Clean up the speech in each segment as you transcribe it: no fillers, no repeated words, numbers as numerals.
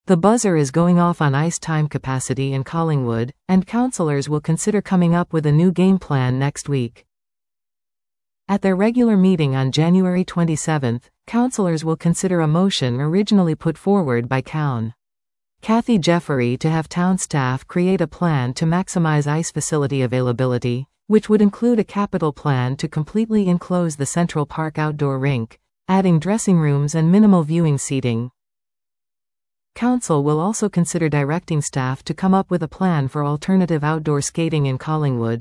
The buzzer is going off on ice time capacity in Collingwood, and councillors will consider coming up with a new game plan next week. At their regular meeting on January 27, councillors will consider a motion originally put forward by Cown. Kathy Jeffery to have town staff create a plan to maximize ice facility availability, which would include a capital plan to completely enclose the Central Park outdoor rink, adding dressing rooms and minimal viewing seating. Council will also consider directing staff to come up with a plan for alternative outdoor skating in Collingwood.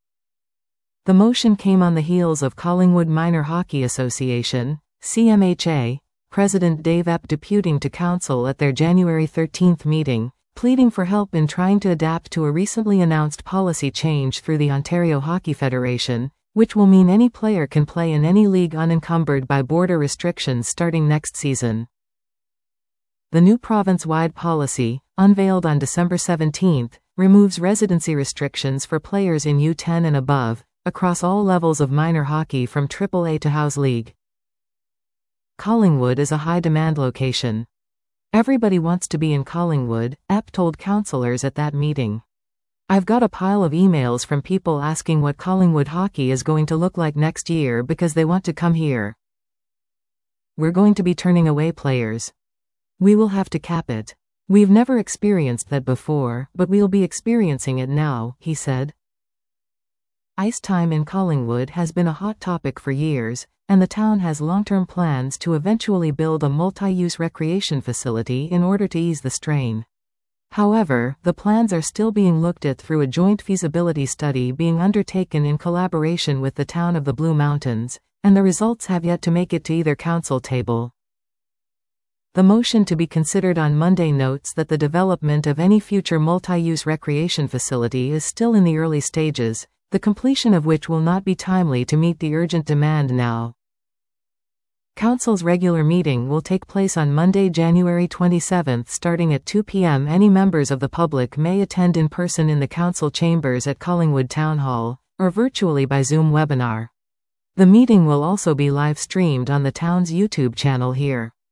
The motion came on the heels of Collingwood Minor Hockey Association, CMHA, President Dave Epp deputing to Council at their January 13 meeting, pleading for help in trying to adapt to a recently announced policy change through the Ontario Hockey Federation, which will mean any player can play in any league unencumbered by border restrictions starting next season. The new province-wide policy, unveiled on December 17, removes residency restrictions for players in U10 and above, across all levels of minor hockey from AAA to House League. Collingwood is a high-demand location. Everybody wants to be in Collingwood, Epp told councillors at that meeting. I've got a pile of emails from people asking what Collingwood hockey is going to look like next year because they want to come here. We're going to be turning away players. We will have to cap it. We've never experienced that before, but we'll be experiencing it now, he said. Ice time in Collingwood has been a hot topic for years, and the town has long-term plans to eventually build a multi-use recreation facility in order to ease the strain. However, the plans are still being looked at through a joint feasibility study being undertaken in collaboration with the town of the Blue Mountains, and the results have yet to make it to either council table. The motion to be considered on Monday notes that the development of any future multi-use recreation facility is still in the early stages, the completion of which will not be timely to meet the urgent demand now. Council's regular meeting will take place on Monday, January 27, starting at 2 p.m. Any members of the public may attend in person in the council chambers at Collingwood Town Hall, or virtually by Zoom webinar. The meeting will also be live-streamed on the town's YouTube channel here.